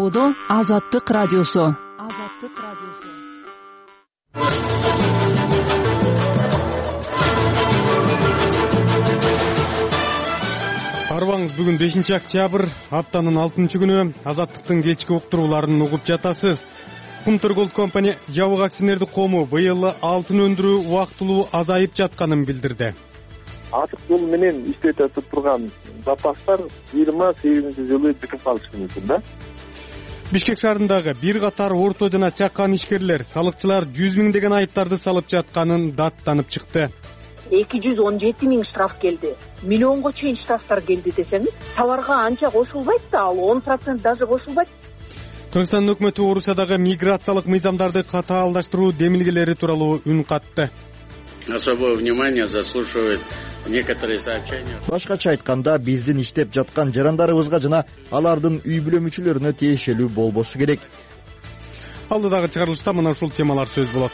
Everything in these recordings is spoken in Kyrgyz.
Чогуудо Азаттык радиосу. Арбаңыз бүгүн 5-октябрь, аптанын 6-күнү. Азаттыктын кечки уктурууларын угуп жатасыз. Кумтөр Gold Company жабык акционердик кому быйыл алтын өндүрүү убактылуу азайып жатканын билдирди. Атык жол менен иштетип турган запастар 28-жылы бүтүп калышы мүмкүн да. Бишкек шаарындагы бир катар орто жана чакан ишкерлер салыкчылар 100 миңдеген айыптарды салып жатканын даттанып чыкты. 217 миң штраф келди. Миллионго чейин штрафтар келди десеңиз, товарга анча кошулбайт да, ал 10% даже кошулбайт. Кыргызстан өкмөтү Орусиядагы миграциялык мыйзамдарды катаалдаштыруу демилгелери тууралуу үн катты. Особое внимание заслуживает некоторые сообщения. Башкача айтканда, биздин иштеп жаткан жарандарыбызга жана алардын үй бүлө мүчөлөрүнө тиешелүү болбошу керек. Алдыдагы чыгарылышта мына ушул темалар сөз болот.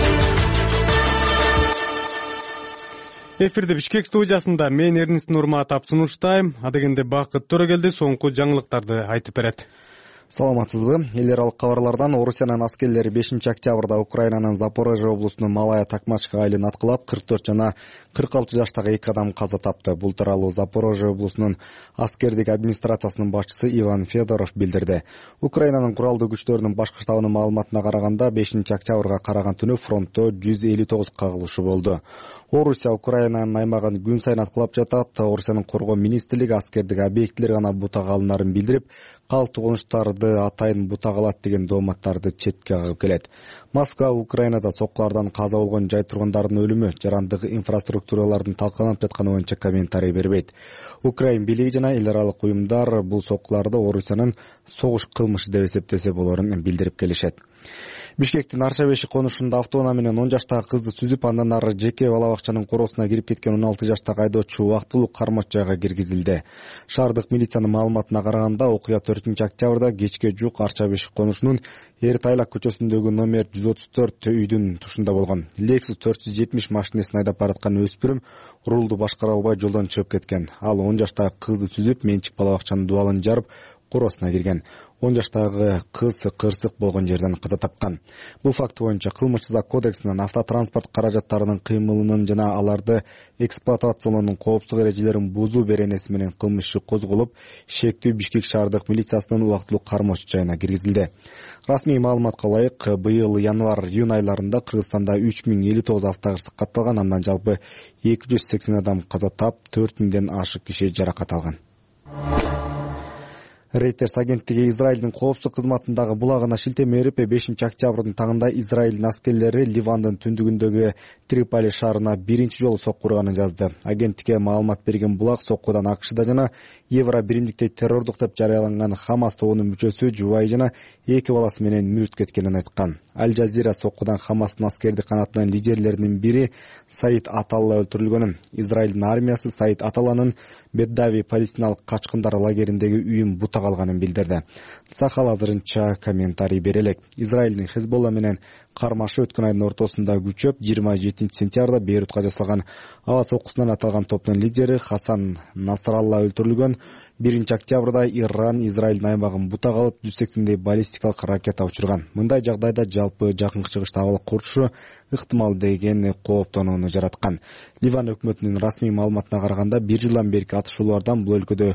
Эфирде Бишкек студиясында мен Эрнест Нурматов сунуштайм. Адегенде Бакыт Төрөгелди соңку жаңылыктарды айтып берет. Саламатсызбы? Эл аралык кабарлардан Орусиянын аскерлери 5-октябрда Украинанын Запорожье облусунун Малая Такмачка айылын аткылап 44 жана 46 жаштагы 2 адам каза тапты. Бул тууралуу Запорожье облусунун аскердик администрациясынын башчысы Иван Федоров билдирди. Украинанын куралдуу күчтөрүнүн башкы штабынын маалыматына караганда 5-октябрга караган түнү фронтто 159 кагылышы болду. Орусия Украинанын аймагын күн сайын аткылап жатат. Орусиянын коргоо министрлиги аскердик объектилер гана бутага алынаарын билдирип, калтыгынуштарды атайын бутага алат деген дооматтарды четке кагып келет. Москва Украинада соккулардан каза болгон жай тургундардын өлүмү, жарандык инфраструктуралардын талкаланып жатканы боюнча комментарий бербейт. Украин бийлиги жана эл аралык уюмдар бул соккуларды Орусиянын согуш кылмышы деп эсептесе болорун билдирип келишет. Бишкектин Арчабеши конушунда автоунаа менен 10 жаштагы кызды сүзүп, андан ары жеке бала бакчанын короосуна кирип кеткен 16 жаштагы айдоочу убактылуу кармоч жайга киргизилди. Шаардык милициянын маалыматына караганда, окуя 4-октябрда кечке жук Арчабеши конушунун Эр Тайлак көчөсүндөгү номер 134 үйдүн тушунда болгон. Lexus 470 машинесин айдап бараткан өспүрүм рулду башкара албай жолдон чыгып кеткен. Ал 10 жаштагы кызды сүзүп, менчик бала бакчанын дубалын жарып, короосуна кирген. 10 жаштагы кыз кырсык болгон жерден каза тапкан. Бул факт боюнча кылмыш кодексинин автотранспорт каражаттарынын кыймылынын жана аларды эксплуатациялоонун коопсуздук эрежелерин бузуу беренеси менен кылмыш иши козголуп, шектүү Бишкек шаардык милициясынын убактылуу кармоч жайына киргизилди. Расмий маалыматка ылайык, быйыл январь-июнь айларында Кыргызстанда 3059 автокырсык катталган, андан жалпы 280 адам каза тап, 4000ден ашык киши жаракат алган. Reuters агенттиги Израилдин коопсуздук кызматындагы булагына шилтеме берип, 5-октябрдын таңында Израилдин аскерлери Ливандын түндүгүндөгү Триполи шаарына биринчи жолу сокку урганын жазды. Агенттикке маалымат берген булак соккудан АКШда жана Евро биримдикте террордук деп жарыяланган Хамас тобунун мүчөсү жубайы жана 2 баласы менен мүрт кеткенин айткан. Аль Жазира соккудан Хамастын аскердик канатынын лидерлеринин бири Саид Аталла өлтүрүлгөнүн, Израилдин армиясы Саид Аталланын Беддави палестиналык качкындар лагериндеги үйүн бутага алганын билдирди. Сахал азырынча комментарий бере элек. Израилдин Хезболла менен кармашы өткөн айдын ортосунда күчөп, 27 сентябрда Бейрутка жасалган аба соккусунан аталган топтун лидери Хасан Насралла өлтүрүлгөн. 1-октябрда Иран Израилдин аймагын бутага алып 180 баллистикалык ракета учурган. Мындай жагдайда жалпы жакынкы чыгышта абал курчушу ыктымал деген кооптонууну жараткан. Ливан өкмөтүнүн расмий маалыматына караганда, 1 жылдан берки атышуулардан бул өлкөдө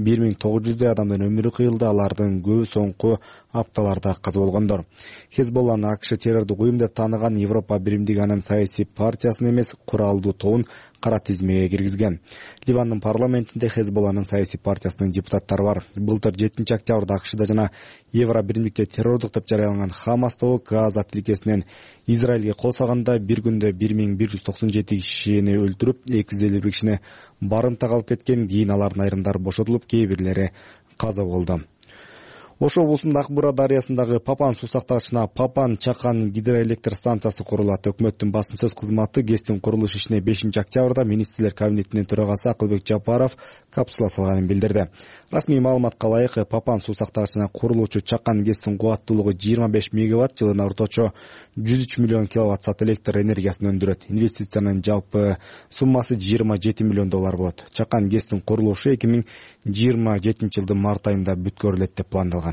1900 адамдын өмүрү кыйылды, алардын көбү соңку апталарда каза болгондор. Хезболланы АКШ террордук уюм деп тааныган Европа биримдиги анын саясий партиясын эмес, куралдуу тобун кара тизмеге киргизген. Ливандын парламентинде Хезболланын саясий партиясынын депутаттары бар. Былтыр 7-октябрда АКШда жана Евро биримдикте террордук деп жарыяланган Хамас тобу Газа тилкесинен Израилге кол салганда бир күндө 1197 кишини өлтүрүп, 251 кишини барымтага алып кеткен. Кийин алардын айрымдары бошотулуп, кээ бирлери каза болду. Ошо облусунун Акбура дарыясындагы Папан суу сактагычына Папан Чакан гидроэлектр станциясы курулат. Өкмөттүн басым сөз кызматы ГЭСтин курулуш ишине 5-октябрда министрлер кабинетинин төрагасы Акылбек Жапаров капсула салганын билдирди. Расмий маалыматка ылайык, Папан суу сактагычына курулуучу Чакан ГЭСтин кубаттуулугу 25 мегаватт, жылына орточо 103 миллион киловатт саат электр энергиясын өндүрөт. Инвестициянын жалпы суммасы $27 миллион болот. Чакан ГЭСтин курулушу 2027 жылдын март айында бүткөрүлөт деп пландалган.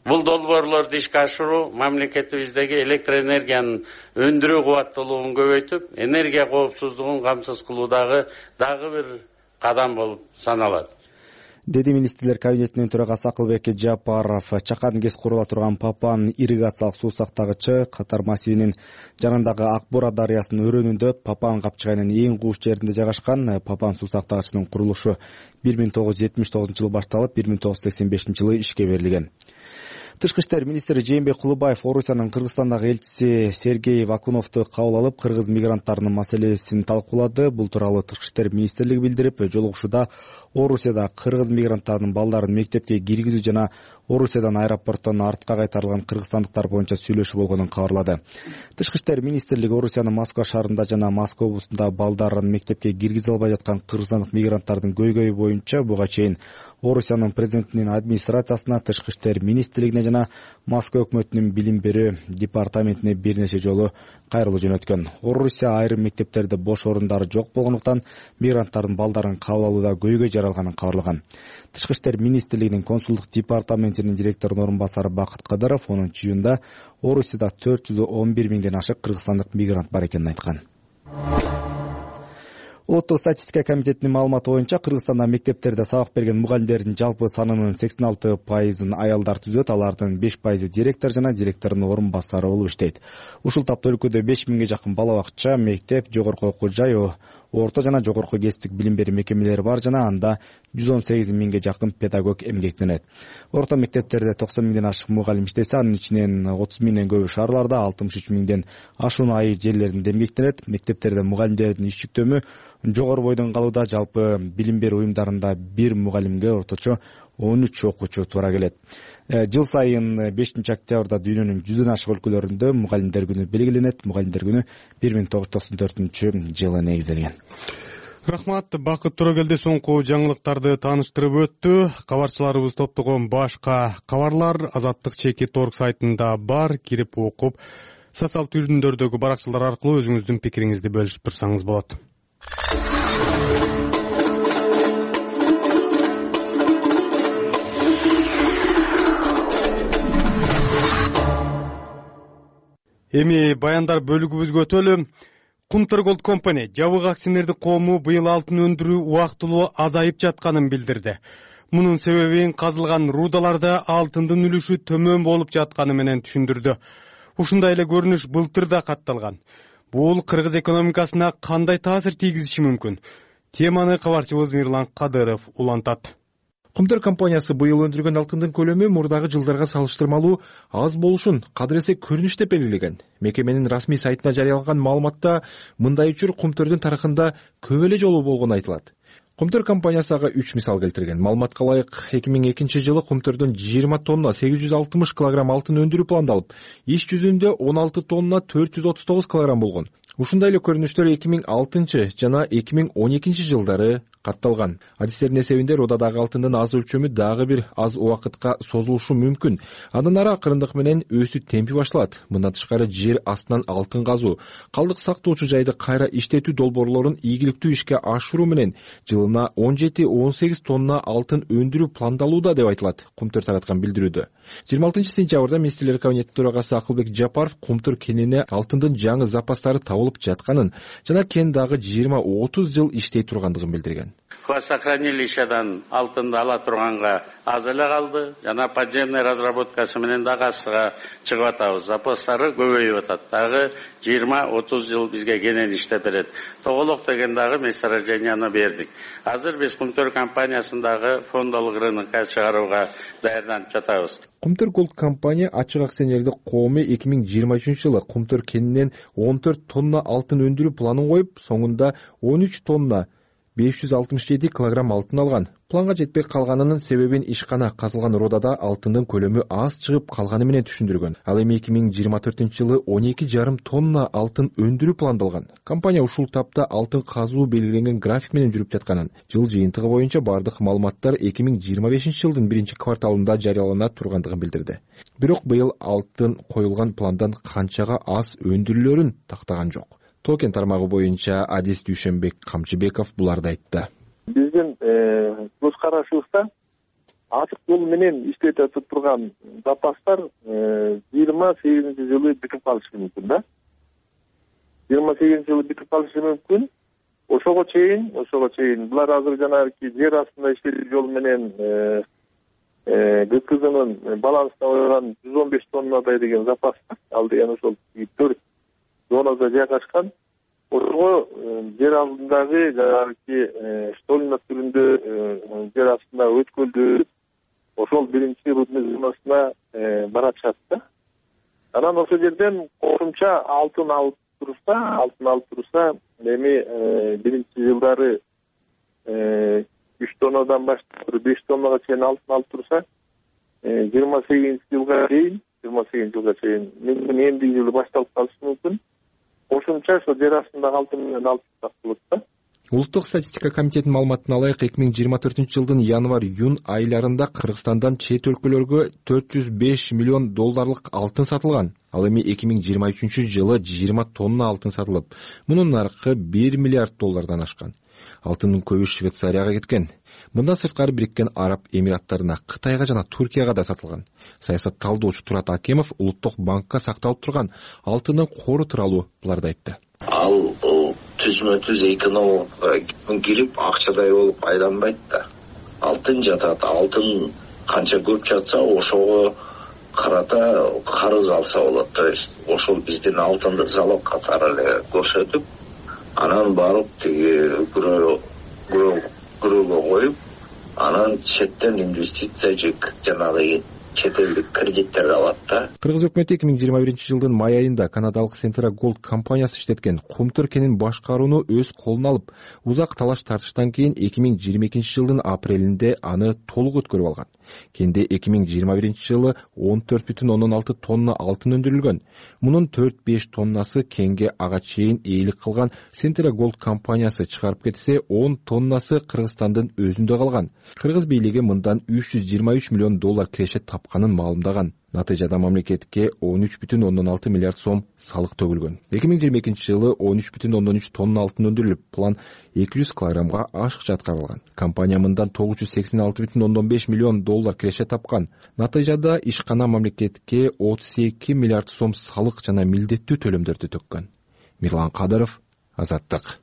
Бул долбоорлорду ишке ашыруу мамлекетибиздеги электр энергиянын өндүрүү кубаттуулугун көбөйтүп, энергия коопсуздугун камсыз кылуудагы дагы бир кадам болуп саналат, деди министрлер кабинетинин төрагасы Акылбек Жапаров. Чакан КЭС курула турган Папан ирригациялык суу сактагычы Катар массивинин жанындагы Ак Бура дарыясынын өрөөнүндө Папан капчыгайынын эң кууш жеринде жайгашкан. Папан суу сактагычынын курулушу 1979 жылы башталып, 1985 жылы ишке берилген. Тышкы иштер министри Жээнбек Кулубаев Орусиянын Кыргызстандагы элчиси Сергей Вакуновду кабыл алып, кыргыз мигранттарынын маселесин талкуулады. Бул тууралуу Тышкы иштер министрлиги билдирип, жолугушууда Орусияда кыргыз мигранттарынын балдарын мектепке киргизүү жана Орусиядан аэропорттон артка кайтарылган кыргызстандыктар боюнча сүйлөшүү болгонун кабарлады. Тышкы иштер министрлиги Орусиянын Москва шаарында жана Москва облусунда балдарын мектепке киргизе албай жаткан кыргызстандык мигранттардын көйгөйү боюнча буга чейин Орусиянын президентинин администрациясына, Тышкы иштер министрлигине жана Москва өкмөтүнүн билим берүү департаментине бир нече жолу кайрылуу жөнөткөн. Орусия айрым мектептерде бош орундары жок болгондуктан мигранттардын балдарын кабыл алууда көйгөй жаралганын кабарлаган. Тышкы иштер министрлигинин консулдук департаментинин директорунун орун басары Бакыт Кадыров 10-июнда Орусияда 411 миңден ашык кыргызстандык мигрант бар экенин айткан. Улуттук статистика комитетинин маалыматы боюнча Кыргызстанда мектептерде сабак берген мугалимдердин жалпы санынын 86% аялдар түзөт. Алардын 5% директор жана директордун орун басары болуп иштейт. Ушул тапта өлкөдө 5000ге жакын бала бакча, мектеп, жогорку окуу жай, орто жана жогорку кесиптик билим берүү мекемелери бар жана анда 118 миңге жакын педагог эмгектенет. Орто мектептерде 90 миңден ашык мугалим иштесе, анын ичинен 30 миңден көбү шаарларда, 63 миңден ашуун айыл жерлеринде эмгектенет. Мектептерде мугалимдердин иш жүктөмү жогору бойдон калууда. Жалпы билим берүү уюмдарында бир мугалимге орточо 13 окуучу туура келет. Жыл сайын 5-октябрда дүйнөнүн 100дөн ашык өлкөлөрүндө мугалимдер күнү белгиленет. Мугалимдер күнү 1994-жылы негизделген. Рахмат, Бакыт Турагелди соңку жаңылыктарды тааныштырып өттү. Кабарчыларыбыз топтогон башка кабарлар Азаттык Чеки.org сайтында бар. Кирип окуп, социал түрүндөрдөгү баракчалар аркылуу өзүңүздүн пикириңизди бөлүшүп турсаңыз болот. Эми баяндар бөлүгүбүзгө өтөлү. Kumtor Gold Company жабык акционердик коому быйыл алтын өндүрүү убактылуу азайып жатканын билдирди. Мунун себебин казылган рудаларда алтындын үлүшү төмөн болуп жатканы менен түшүндүрдү. Ушундай эле көрүнүш былтыр да катталган. Бул кыргыз экономикасына кандай таасир тийгизиши мүмкүн? Теманы кабарчыбыз Мирлан Кадыров улантат. Kumtor компаниясы быйыл өндүргөн алтындын көлөмү мурдагы жылдарга салыштырмалуу аз болушун кадыресе көрүнүш деп белгилеген. Мекеменин расмий сайтына жарыяланган маалыматта мындай учур Kumtorдун тарыхында көп эле жолу болгону айтылат. Kumtor компаниясы ага 3 мисал келтирген. Маалыматка ылайык 2002 жылы Kumtorдун 20 тонна 860 килограмм алтын өндүрүү пландалып, иш жүзүндө 16 тонна 439 килограмм болгон. Ушундай эле көрүнүштөр 2006 жана 2012 жылдары катталган. Адистердин эсебинде рудадагы алтындын аз өлчөмү дагы бир аз убакытка созулушу мүмкүн. Андан ары акырындык менен өсүү темпи башталат. Мындан тышкары жер астынан алтын казуу, калдык сактоочу жайды кайра иштетүү долбоорлорун ийгиликтүү ишке ашыруу менен жылына 17-18 тонна алтын өндүрүү пландалууда деп айтылат Kumtor тараткан билдирүүдө. 26 сентябрда министрлер кабинетинин төрагасы Акылбек Жапаров Kumtor кенине алтындын жаңы запастары табылып жатканын жана кен дагы 20-30 жыл иштей тургандыгын билдирген. Хвостохранилищадан алтынды ала турганга аз эле калды. Жана подземный разработкасы менен дагы астыга чыгып атабыз. Запастары көбөйүп атат. Дагы 20-30 жыл бизге кенен иштеп берет. Тоголок деген дагы месторожденияны бердик. Азыр биз Kumtor компаниясындагы фондолук рынокко чыгарууга даярданып жатабыз. Kumtor Gold компания ачык акционердик коому 2023 жылы Kumtor кенинен 14 тонна алтын өндүрүү планын коюп, соңунда 13 тонна 567 килограмм алтын алган. Планга жетпей калганынын себебин ишкана казылган рудада алтындын көлөмү аз чыгып калганы менен түшүндүргөн. Ал эми 2024 жылы 12,5 тонна алтын өндүрүү пландалган. Компания ушул тапта алтын казуу белгиленген график менен жүрүп жатканын, жыл жыйынтыгы боюнча бардык маалыматтар 2025 жылдын 1-кварталында жарыялана тургандыгын билдирди. Бирок быйыл алтын коюлган пландан канчага аз өндүрүлөрүн тактаган жок. Токен тармагы боюнча Адис Дүйшөнбек Камчыбеков буларды айтты. Биздин көз карашыбызда ачык жол менен иштеп жатып турган запастар 28-жылы бүтүп калышы мүмкүн да. 28-жылы бүтүп калышы мүмкүн. Ошого чейин булар азыр жанагы жер астында иштеген жол менен ГКЗнын балансына койгон 115 тоннадай деген запас. Ал деген ошол 4 зонада жайгашкан. Ошого жер алдындагы жанагы штольна түрүндө жер астында өткөлдү ошол биринчи рудный зонасына баратышат да. Анан ошол жерден кошумча алтын алып турса, эми биринчи жылдары 3 тоннадан баштап 5 тоннага чейин алтын алып турса, 28-жылга чейин мүмкүн эмдиги жылы башталып калышы мүмкүн. Кошумча ошо жер астындагы алтын менен алып турсак болот да. Улуттук статистика комитетинин маалыматына ылайык 2024-жылдын январь-июнь айларында Кыргызстандан чет өлкөлөргө 405 миллион долларлык алтын сатылган. Ал эми 2023-жылы 20 тонна алтын сатылып, мунун наркы 1 миллиард доллардан ашкан. Алтындын көбү Швейцарияга кеткен. Мындан сырткары Бириккен Араб Эмираттарына, Кытайга жана Туркияга да сатылган. Саясат талдоочу Турат Акемов Улуттук банкка сакталып турган алтындын кору тууралуу буларды айтты. Ал түзмө-түз экономикага кирип акчадай болуп айланбайт да. Алтын жатат. Алтын канча көп жатса, ошого карата карыз алса болот. То есть ошол биздин алтынды залог катары эле көрсөтүп, анан барып тиги күрөөгө коюп, анан четтен инвестиция жанагы чет элдик кредиттерди алат да. Кыргыз өкмөтү 2021-жылдын май айында канадалык Central Gold компаниясы иштеткен Кумтур кенин башкарууну өз колуна алып, узак талаш тартыштан кийин 2022-жылдын апрелинде аны толук өткөрүп алган. Кенде 2021-жылы 14,6 тонна алтын өндүрүлгөн. Мунун 4-5 тоннасы кенге ага чейин ээлик кылган Central Gold компаниясы чыгарып кетсе, 10 тоннасы Кыргызстандын өзүндө калган. Кыргыз бийлиги мындан 323 миллион доллар кирешет тапканын маалымдаган. Натыйжада мамлекетке 13,6 миллиард сом салык төгүлгөн. 2022-жылы 13,3 тонна алтын өндүрүлүп, план 200 килограммга ашык жаткарылган. Компания мындан 986,5 миллион доллар кирешет тапкан. Натыйжада ишкана мамлекетке 32 миллиард сом салык жана милдеттүү төлөмдөрдү төккөн. Мирлан Кадыров, Азаттык.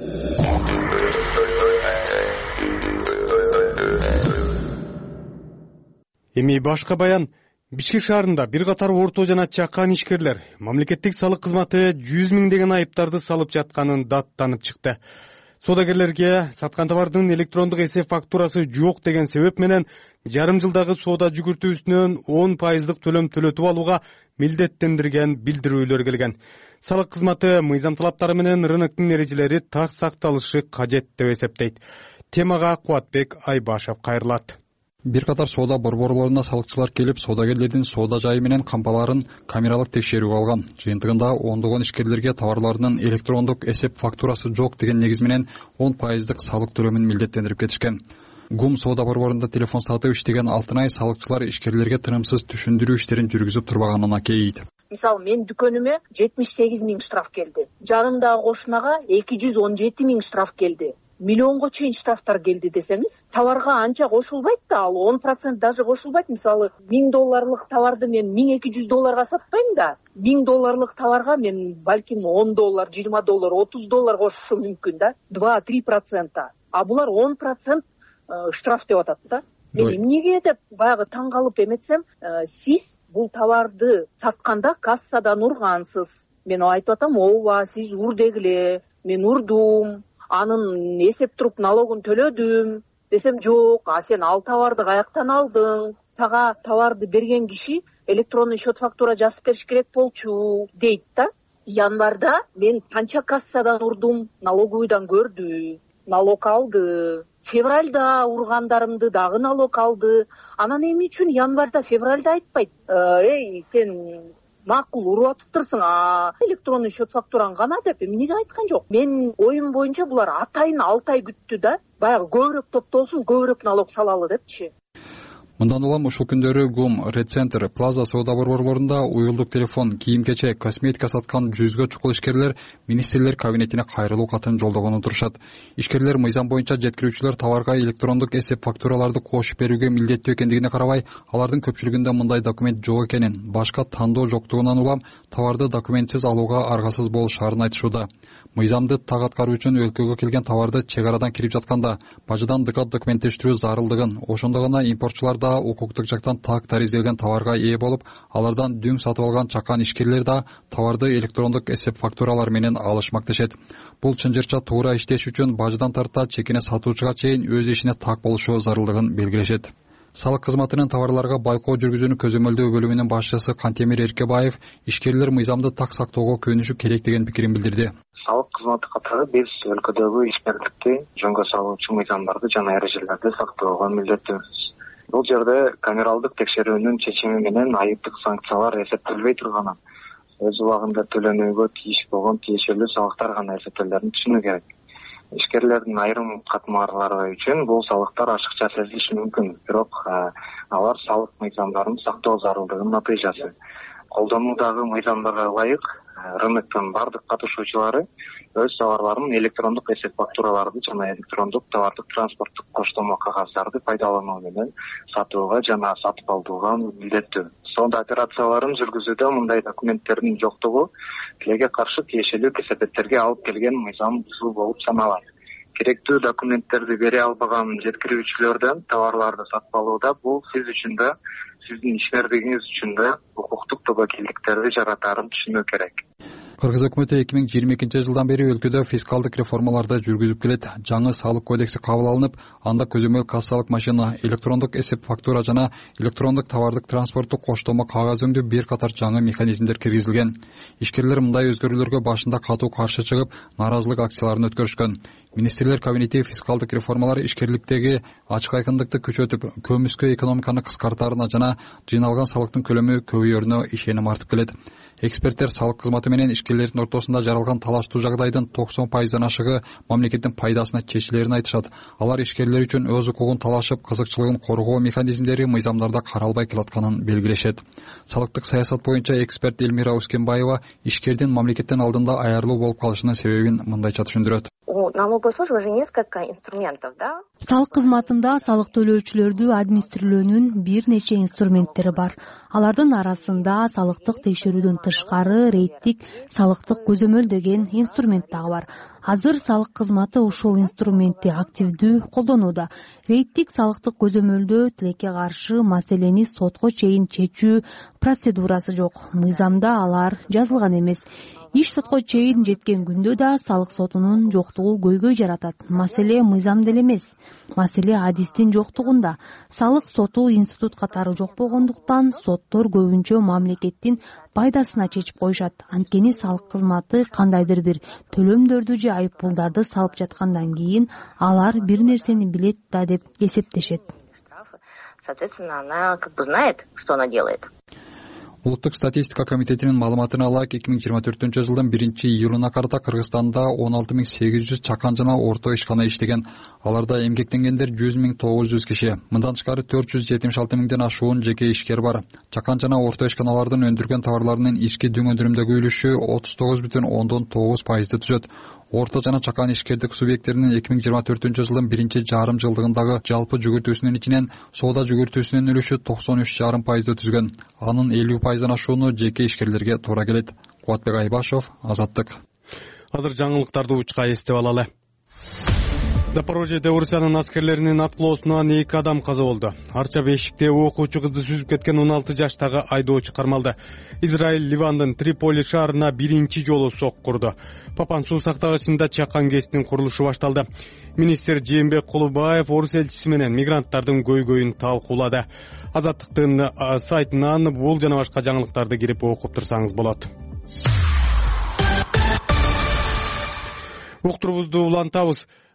Эми башка баян. Бишкек шаарында бир катар орто жана чакан ишкерлер мамлекеттик салык кызматы 100 миңдеген айыптарды салып жатканын даттанып чыкты. Соодагерлерге саткан товардын электрондук эсеп фактурасы жок деген себеп менен жарым жылдагы соода жүгүртүүсүнөн 10% төлөм төлөтүп алууга милдеттендирген билдирүүлөр келген. Салык кызматы мыйзам талаптары менен рыноктун эрежелери так сакталышы кажет деп эсептейт. Темага Кубатбек Айбашев кайрылат. Бир катар соода борборлоруна салыкчылар келип, соодагерлердин соода жайы менен кампаларын камералык текшерүүгө алган. Жыйынтыгында ондогон ишкерлерге товарларынын электрондук эсеп фактурасы жок деген негиз менен 10% салык төлөмүн милдеттендирип кетишкен. ГУМ соода борборунда телефон сатып иштеген Алтынай салыкчылар ишкерлерге тынымсыз түшүндүрүү иштерин жүргүзүп турбаганына кейийт. Мисалы, мен дүкөнүмө 78 миң штраф келди. Жанымдагы кошунага 217 миң штраф келди. Миллионго чейин штрафтар келди десеңиз, товарга анча кошулбайт да, ал 10% даже кошулбайт. Мисалы, $1000 товарды мен $1200 сатпайм да. $1000 товарга мен балким $10, $20, $30 кошушум мүмкүн да. 2-3%. А булар 10% штраф деп атат да. Мен эмнеге деп баягы таң калып эметсем, сиз бул товарды сатканда кассадан ургансыз. Мен айтып атам, ооба, сиз урдегиле. Мен урдум. Анын эсеп туруп налогун төлөдүм десем, жок, а сен ал товарды каяктан алдың? Сага товарды берген киши электронный счет фактура жазып бериш керек болчу дейт да. Январда мен канча кассадан урдум, налоговыйдан көрдү, налог алды. Февральда ургандарымды дагы налог алды. Анан эмне үчүн январда, февральда айтпайт? Эй, сен макул уруп атыптырсың, электронный счет фактураң гана деп эмнеге айткан жок? Мен оюм боюнча булар атайын 6 ай күттү да, баягы көбүрөөк топтолсун, көбүрөөк налог салалы депчи. Мындан улам ушул күндөрү ГУМ, Ред Центр, Плаза соода борборлорунда уюлдук телефон, кийим-кечек, косметика саткан 100гө чукул ишкерлер министрлер кабинетине кайрылуу катын жолдогону турушат. Ишкерлер мыйзам боюнча жеткирүүчүлөр товарга электрондук эсеп фактураларды кошуп берүүгө милдеттүү экендигине карабай, алардын көпчүлүгүндө мындай документ жок экенин, башка тандоо жоктугунан улам товарды документсиз алууга аргасыз болушаарын айтышууда. Мыйзамды так аткаруу үчүн өлкөгө келген товарды чек арадан кирип жатканда бажадан дыкат документтештирүү зарылдыгын, ошондо гана импортчулар да укуктук жактан так таризделген товарга ээ болуп, алардан дүң сатып алган чакан ишкерлер да товарды электрондук эсеп фактуралар менен алышмак дешет. Бул чынжырча туура иштеш үчүн бажадан тарта чекине сатуучуга чейин өз ишине так болушу зарылдыгын белгилешет. Салык кызматынын товарларга байкоо жүргүзүүнү көзөмөлдөө бөлүмүнүн башчысы Кантемир Эркебаев ишкерлер мыйзамды так сактоого көөнүшү керек деген пикирин билдирди. Салык кызматы катары биз өлкөдөгү ишкерликти жөнгө салуучу мыйзамдарды жана эрежелерди сактоого милдеттүүбүз. Бул жерде камералдык текшерүүнүн чечими менен айыптык санкциялар эсептелбей турганын, өз убагында төлөнүүгө тийиш болгон тиешелүү салыктар гана эсептелерин түшүнүү керек. Ишкерлердин айрым катмарлары үчүн бул салыктар ашыкча сезилиши мүмкүн, бирок алар салык мыйзамдарын сактоо зарылдыгынын натыйжасы. Колдонуудагы мыйзамдарга ылайык рыноктун бардык катышуучулары өз товарларын электрондук эсеп фактураларды жана электрондук товардык транспорттук коштомо кагаздарды пайдалануу менен сатууга жана сатып алууга милдеттүү. Соода операцияларын жүргүзүүдө мындай документтердин жоктугу тилеге каршы тиешелүү кесепеттерге алып келген мыйзам бузуу болуп саналат. Керектүү документтерди бере албаган жеткирүүчүлөрдөн товарларды сатып алууда бул сиз үчүн да, сиздин ишмердигиңиз үчүн да укуктук тобокелдиктерди жаратаарын түшүнүү керек. Кыргыз өкмөтү 2022 жылдан бери өлкөдө фискалдык реформаларды жүргүзүп келет. Жаңы салык кодекси кабыл алынып, анда көзөмөл кассалык машина, электрондук эсеп фактура жана электрондук товардык транспорттук коштомо кагаз өңдүү бир катар жаңы механизмдер киргизилген. Ишкерлер мындай өзгөрүүлөргө башында катуу каршы чыгып, нааразылык акцияларын өткөрүшкөн. Министрлер кабинети фискалдык реформалар ишкерликтеги ачык айкындыкты күчөтүп, көмүскө экономиканы кыскартаарына жана жыйналган салыктын көлөмү көбөйөрүнө ишеним артып келет. Эксперттер салык кызматы менен ишкерлердин ортосунда жаралган талаштуу жагдайдын 90% ашыгы мамлекеттин пайдасына чечилерин айтышат. Алар ишкерлер үчүн өз укугун талашып, кызыкчылыгын коргоо механизмдери мыйзамдарда каралбай келатканын белгилешет. Салыктык саясат боюнча эксперт Элмира Ускенбаева ишкердин мамлекеттин алдында аярлуу болуп калышынын себебин мындайча түшүндүрөт. У налоговой службы же несколько инструментов, да? Салык кызматында салык төлөөчүлөрдү администрирөөнүн бир нече инструменттери бар. Алардын арасында салыктык текшерүүдөн тышкары рейдтик салыктык көзөмөл деген инструмент дагы бар. Азыр салык кызматы ушул инструментти активдүү колдонууда. Рейдтик салыктык көзөмөлдө тилекке каршы маселени сотко чейин чечүү процедурасы жок. Мыйзамда алар жазылган эмес. Иш сотко чейин жеткен күндө да салык сотунун жоктугу көйгөй жаратат. Маселе мыйзамда эле эмес. Маселе адистин жоктугунда. Салык соту институт катары жок болгондуктан соттор көбүнчө мамлекеттин пайдасына чечип коюшат. Анткени салык кызматы кандайдыр бир төлөмдөрдү же айыппулдарды салып жаткандан кийин алар бир нерсени билет да деп эсептешет. Соответственно, она как бы знает, что она делает. Улуттук статистика комитетинин маалыматына ылайык 2024 жылдын 1-июлуна карата Кыргызстанда 16800 чакан жана орто ишкана иштеген. Аларда эмгектенгендер 100.900 киши. Мындан тышкары 476 миңден ашуун жеке ишкер бар. Чакан жана орто ишканалардын өндүргөн товарларынын ички дүң өндүрүмдөгү үлүшү 39,9%ды түзөт. Орто жана чакан ишкердик субъекттеринин 2024 жылдын 1-жарым жылдыгындагы жалпы жүгүртүүсүнүн ичинен соода жүгүртүүсүнүн үлүшү 93,5%ды түзгөн. Анын 50%дан ашууну жеке ишкерлерге туура келет. Кубатбек Айбашев, Азаттык. Азыр жаңылыктарды учка эстеп алалы. Запорожьеде Орусиянын аскерлеринин аткылоосунан 2 адам каза болду. Арча бешикте окуучу кызды сүзүп кеткен 16 жаштагы айдоочу кармалды. Израиль Ливандын Триполи шаарына 1-чи жолу соккурду. Папан суу сактагычында чакан кесиптин курулушу башталды. Министр Жээнбек Кулубаев орус элчиси менен мигранттардын көйгөйүн талкуулады. Азаттыктын сайтынан бул жана башка жаңылыктарды кирип окуп турсаңыз болот. Уктурубузду улантабыз.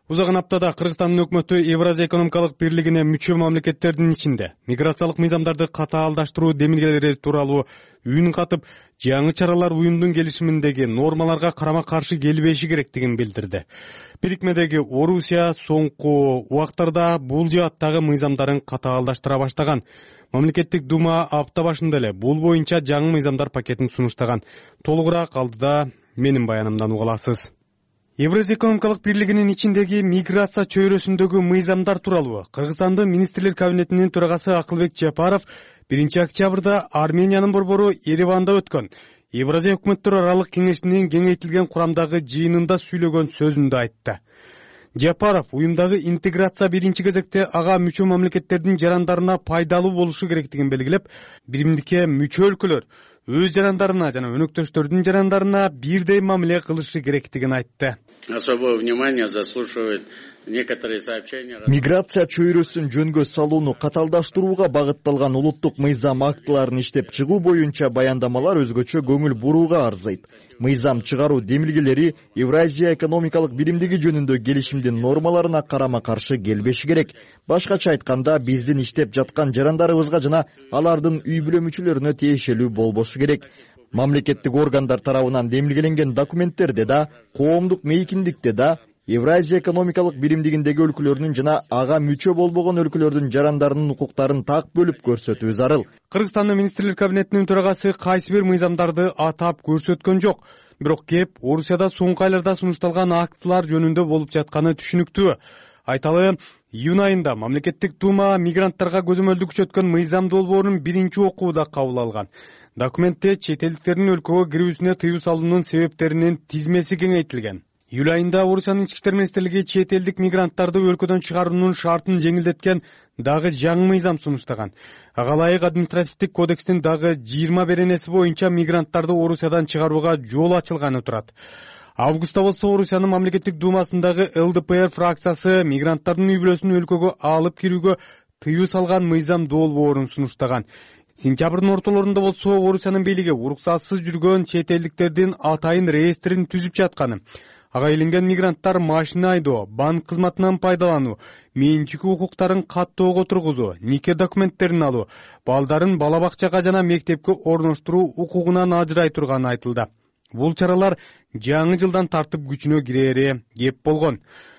Узаган аптада Кыргызстандын өкмөтү Евразия экономикалык бирлигине мүчө мамлекеттердин ичинде миграциялык мыйзамдарды катаалдаштыруу демилгелери тууралуу үн катып, жаңы чаралар уюмдун келишиминдеги нормаларга карама каршы келбеши керектигин билдирди. Бирикмедеги Орусия соңку убактарда бул жааттагы мыйзамдарын катаалдаштыра баштаган. Мамлекеттик дума апта башында эле бул боюнча жаңы мыйзамдар пакетин сунуштаган. Толугураак алдыда менин баянымдан уга аласыз. Евразия экономикалык бирлигинин ичиндеги миграция чөйрөсүндөгү мыйзамдар тууралуу Кыргызстандын министрлер кабинетинин төрагасы Акылбек Жапаров 1-октябрда Армениянын борбору Ереванда өткөн Евразия өкмөттөр аралык кеңешинин кеңейтилген курамдагы жыйынында сүйлөгөн сөзүндө айтты. Жапаров уюмдагы интеграция биринчи кезекте ага мүчө мамлекеттердин жарандарына пайдалуу болушу керектигин белгилеп, биримдикке мүчө өлкөлөр өз жарандарына жана өнөктөштөрдүн жарандарына бирдей мамиле кылышы керектигин айтты. Особое внимание заслуживает некоторые сообщения. Миграция чөйрөсүн жөнгө салууну каталдаштырууга багытталган улуттук мыйзам актыларын иштеп чыгуу боюнча баяндамалар өзгөчө көңүл бурууга арзыйт. Мыйзам чыгаруу демилгелери Евразия экономикалык биримдиги жөнүндө келишимдин нормаларына карама каршы келбеши керек. Башкача айтканда, биздин иштеп жаткан жарандарыбызга жана алардын үй бүлө мүчөлөрүнө тиешелүү болбошу керек. Мамлекеттик органдар тарабынан демилгеленген документтерде да, коомдук мейкиндикте да Евразия экономикалык биримдигиндеги өлкөлөрдүн жана ага мүчө болбогон өлкөлөрдүн жарандарынын укуктарын так бөлүп көрсөтүү зарыл. Кыргызстандын министрлер кабинетинин төрагасы кайсы бир мыйзамдарды атап көрсөткөн жок. Бирок кеп Орусияда соңку айларда сунушталган актылар жөнүндө болуп жатканы түшүнүктүү. Айталы, июнь айында мамлекеттик дума мигранттарга көзөмөлдү күчөткөн мыйзам долбоорун биринчи окууда кабыл алган. Документте чет элдиктердин өлкөгө кирүүсүнө тыюу салуунун себептеринин тизмеси кеңейтилген. Июль айында Орусиянын ички иштер министрлиги чет элдик мигранттарды өлкөдөн чыгаруунун шартын жеңилдеткен дагы жаңы мыйзам сунуштаган. Ага ылайык административдик кодекстин дагы 20 беренеси боюнча мигранттарды Орусиядан чыгарууга жол ачылганы турат. Августта болсо Орусиянын мамлекеттик думасындагы ЛДПР фракциясы мигранттардын үй бүлөсүн өлкөгө алып кирүүгө тыюу салган мыйзам долбоорун сунуштаган. Сентябрдын ортолорунда болсо Орусиянын бийлиги уруксатсыз жүргөн чет элдиктердин атайын реестрин түзүп жатканы. Ага иленген мигранттар машина айдоо, банк кызматынан пайдалануу, менчик укуктарын каттоого тургузуу, нике документтерин алуу, балдарын бала бакчага жана мектепке орноштуруу укугунан ажырай турганы айтылды. Бул чаралар жаңы жылдан тартып күчүнө кирери кеп болгон.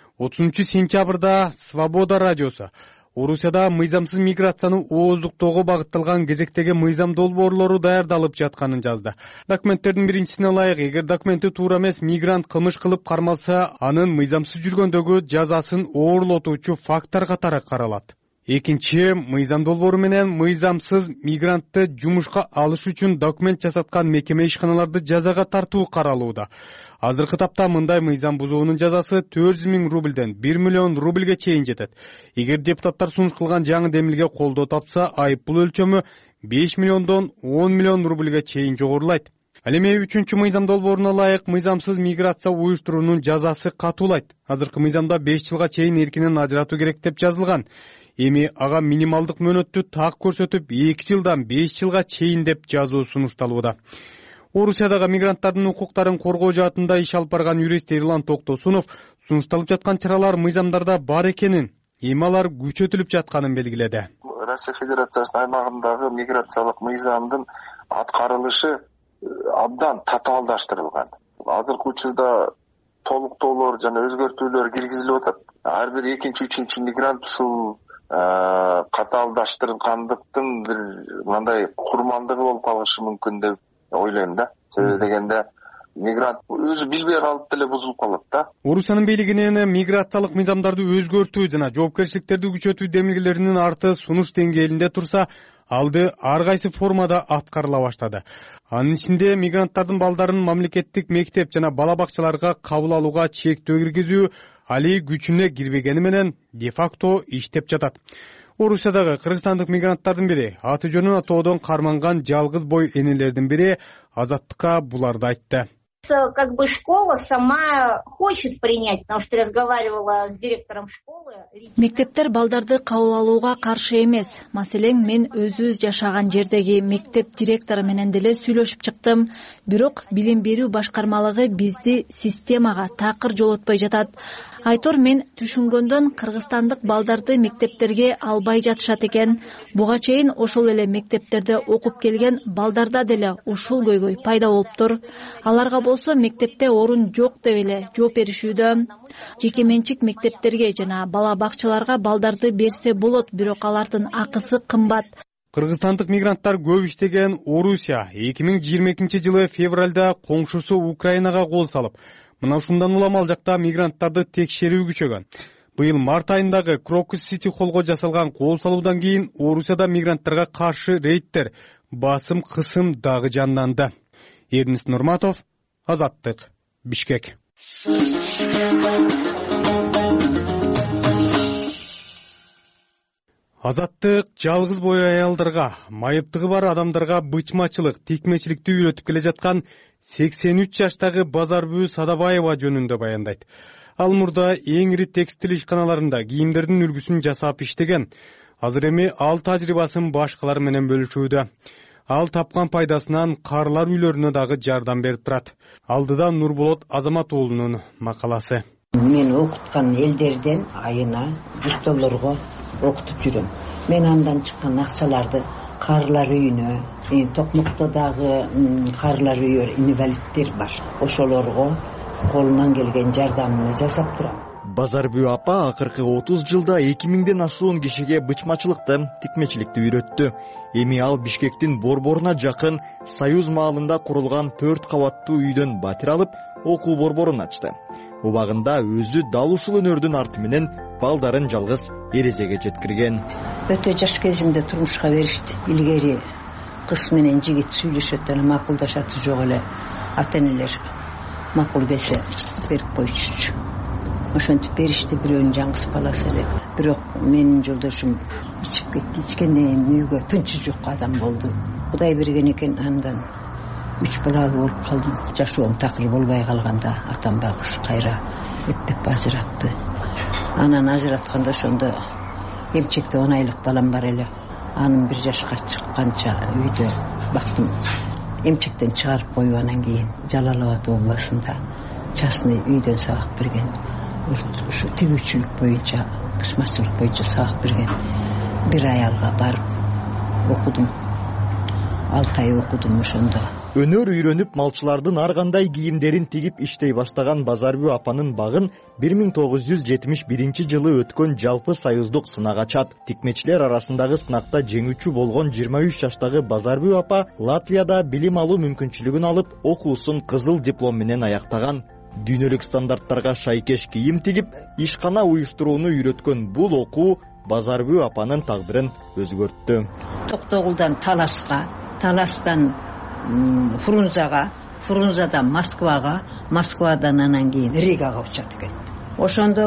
30-сентябрда Свобода радиосу Орусияда мыйзамсыз миграцияны ооздуктоого багытталган кезектеги мыйзам долбоорлору даярдалып жатканын жазды. Документтердин биринчисине ылайык, эгер документи туура эмес мигрант кылмыш кылып кармалса, анын мыйзамсыз жүргөндөгү жазасын оорлотуучу фактор катары каралат. Экинчи, мыйзам долбоору менен мыйзамсыз мигрантты жумушка алыш үчүн документ жасаткан мекеме ишканаларды жазага тартуу каралууда. Азыркы тапта мындай мыйзам бузуунун жазасы 400 000 рубльден 1 миллион рубльге чейин жетет. Эгер депутаттар сунуш кылган жаңы демилге колдоо тапса, айыппул өлчөмү 5 миллиондон 10 миллион рубльге чейин жогорулайт. Ал эми 3-чү мыйзам долбооруна ылайык мыйзамсыз миграция уюштуруунун жазасы катуулайт. Азыркы мыйзамда 5 жылга чейин эркинен ажыратуу керек деп жазылган. Эми ага минималдык мөөнөттү так көрсөтүп 2 жылдан 5 жылга чейин деп жазуу сунушталууда. Орусиядагы мигранттардын укуктарын коргоо жаатында иш алып барган юрист Эрлан Токтосунов сунушталып жаткан чаралар мыйзамдарда бар экенин, эми алар күчөтүлүп жатканын белгиледи. Россия Федерациясынын аймагындагы миграциялык мыйзамдын аткарылышы абдан татаалдаштырылган. Азыркы учурда толуктоолор жана өзгөртүүлөр киргизилип атат. Ар бир экинчи, үчүнчү мигрант ушул катаалдаштырылгандыктын бир мындай курмандыгы болуп калышы мүмкүн деп ойлойм да. Себеби дегенде мигрант өзү билбей калып деле бузулуп калат да. Орусиянын бийлигинин миграциялык мыйзамдарды өзгөртүү жана жоопкерчиликтерди күчөтүү демилгелеринин арты сунуш деңгээлинде турса, алды ар кайсы формада аткарыла баштады. Анын ичинде мигранттардын балдарын мамлекеттик мектеп жана бала бакчаларга кабыл алууга чектөө киргизүү али күчүнө кирбегени менен де-факто иштеп жатат. Орусиядагы кыргызстандык мигранттардын бири, аты жөнүн атоодон карманган жалгыз бой энелердин бири Азаттыкка буларды айтты. Как бы школа сама хочет принять, потому что разговаривала с директором школы. Мектептер балдарды кабыл алууга каршы эмес. Маселен, мен өзүбүз жашаган жердеги мектеп директору менен деле сүйлөшүп чыктым. Бирок билим берүү башкармалыгы бизди системага такыр жолотпой жатат. Айтор, мен түшүнгөндөн кыргызстандык балдарды мектептерге албай жатышат экен. Буга чейин ошол эле мектептерде окуп келген балдарда деле ушул көйгөй пайда болуптур. Аларга болсо мектепте орун жок деп эле жооп беришүүдө. Жеке менчик мектептерге жана бала бакчаларга балдарды берсе болот, бирок алардын акысы кымбат. Кыргызстандык мигранттар көп иштеген Орусия 2022 жылы февралда коңшусу Украинага кол салып, мына ушундан улам ал жакта мигранттарды текшерүү күчөгөн. Быйыл март айындагы Крокус Сити холлго жасалган кол салуудан кийин Орусияда мигранттарга каршы рейдтер, басым кысым дагы жанданды. Эрнис Нурматов, Азаттык, Бишкек. Азаттык жалгыз бой аялдарга, майыптыгы бар адамдарга бычмачылык, тикмечиликти үйрөтүп келе жаткан 83 жаштагы Базарбүү Садабаева жөнүндө баяндайт. Ал мурда эң ири текстиль ишканаларында кийимдердин үлгүсүн жасап иштеген. Азыр эми ал тажрыйбасын башкалар менен бөлүшүүдө. Ал тапкан пайдасынан карлар үйлөрүнө дагы жардам берип турат. Алдыда Нурболот Азамат уулунун макаласы. Мен окуткан элдерден айына $100 окутуп жүрөм. Мен андан чыккан акчаларды карлар үйүнө, Токмокто дагы карлар үйү инвалидтер бар. Ошолорго колунан келген жардамын жасап турам. Базарбүү апа акыркы 30 жылда 2000ден ашуун кишиге бычмачылыкты, тикмечиликти үйрөттү. Эми ал Бишкектин борборуна жакын Союз маалында курулган 4 кабаттуу үйдөн батир алып, окуу борборун ачты. Убагында өзү дал ушул өнөрдүн арты менен балдарын жалгыз эрезеге жеткирген. Өтө жаш кезимде турмушка беришти. Илгери кыз менен жигит сүйлөшөт, макулдашат жок эле. Ата-энелер макул келсе берип койчу. Ошентип беришти, бирөөнүн жаңгыс баласы эле. Бирок менин жолдошум ичип кетти. Ичкенден үйгө тынчы жок адам болду. Кудай берген экен, андан 3 балалуу болуп калдым. Жашоом такыр болбой калганда атам багыш кайра өттөп ажыратты. Анан ажыратканда ошондо эмчекте 10 айлык балам бар эле. Анын 1 жашка чыкканча үйдө бактым. Эмчектен чыгарып коюп, анан кийин Жалал Абад областында частный үйдөн сабак берген. Ушу тигүүчүлүк боюнча, бычмачылык боюнча сабак берген 1 аялга барып окудум. 6 ай окудум ошондо. Өнөр үйрөнүп малчылардын ар кандай кийимдерин тигип иштей баштаган Базарбүү апанын багын 1971 жылы өткөн жалпы союздук сынак ачат. Тикмечилер арасындагы сынакта жеңүүчү болгон 23 жаштагы Базарбүү апа Латвияда билим алуу мүмкүнчүлүгүн алып, окуусун кызыл диплом менен аяктаган. Дүйнөлүк стандарттарга шайкеш кийим тигип, ишкана уюштурууну үйрөткөн бул окуу Базарбүү апанын тагдырын өзгөрттү. Токтогулдан Таласка, Таластан Фрунзага, Фрунзадан Москвага, Москвадан анан кийин Ригага учат экен. Ошондо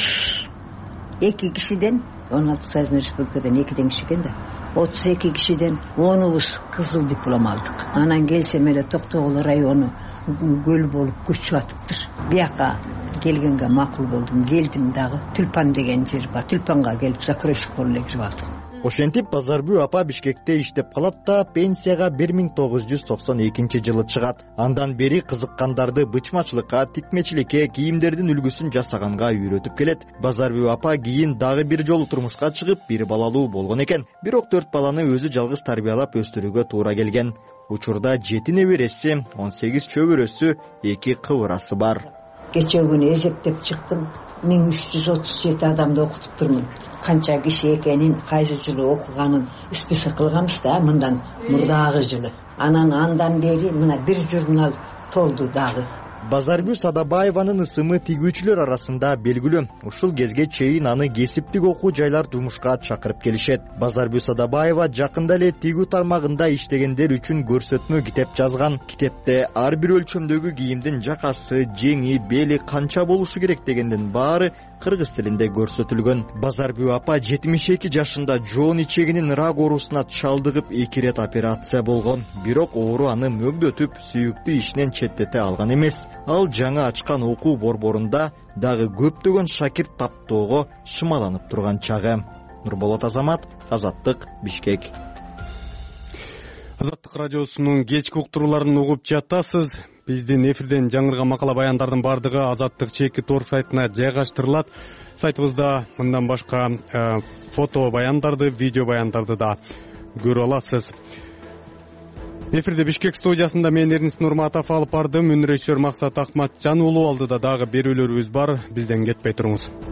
32 кишиден, 16 Союзный Республикадан 2 киши экен да. 32 кишиден 10убуз кызыл диплом алдык. Анан келсем эле Токтогул району көл болуп көчүп атыптыр. Бияка келгенге макул болдум. Келдим дагы. Тюльпан деген жер бар. Тюльпанга келип закройщик болуп эле кирип алдым. Ошентип Базарбүү апа Бишкекте иштеп калат да пенсияга 1992 жылы чыгат. Андан бери кызыккандарды бычмачылыкка, тикмечиликке, кийимдердин үлгүсүн жасаганга үйрөтүп келет. Базарбүү апа кийин дагы бир жолу турмушка чыгып, 1 балалуу болгон экен. Бирок 4 баланы өзү жалгыз тарбиялап өстүрүүгө туура келген. Учурда 7 небереси, 18 чөбөрөсү, 2 кыбырасы бар. Кечээ күнү эзептеп чыктым. 1337 адамды окутуптурмун. Канча киши экенин, кайсы жылы окуганын список кылганбыз да, мындан мурдагы жылы. Анан андан бери мына 1 журнал толду дагы. Базарбү Садабаеванын ысымы тигүүчүлөр арасында белгилүү. Ушул кезге чейин аны кесиптик окуу жайлар жумушка чакырып келишет. Базарбү Садабаева жакында эле тигүү тармагында иштегендер үчүн көрсөтмө китеп жазган. Китепте ар бир өлчөмдөгү кийимдин жакасы, жеңи, бели канча болушу керек дегендин баары кыргыз тилинде көрсөтүлгөн. Базарбү апа 72 жашында жоон ичегинин рак оорусуна чалдыгып 2 рет операция болгон. Бирок оору аны мөгдөтүп, сүйүктүү ишинен четтете алган эмес. Ал жаңы ачкан окуу борборунда дагы көптөгөн шакирт таптоого шымаланып турган чагы. Нурболот Азамат, Азаттык, Бишкек. Азаттык радиосунун кечки уктурууларын угуп жатасыз. Биздин эфирден жаңырган макала баяндардын бардыгы Азаттык чеки торг сайтына жайгаштырылат. Сайтыбызда мындан башка фото баяндарды, видео баяндарды да көрө аласыз. Эфирде Бишкек студиясында мен Эрнис Нурматов алып бардым. Үнрежиссер Максат Акматжан уулу, алдыда дагы берүүлөрүбүз бар. Бизден кетпей туруңуз.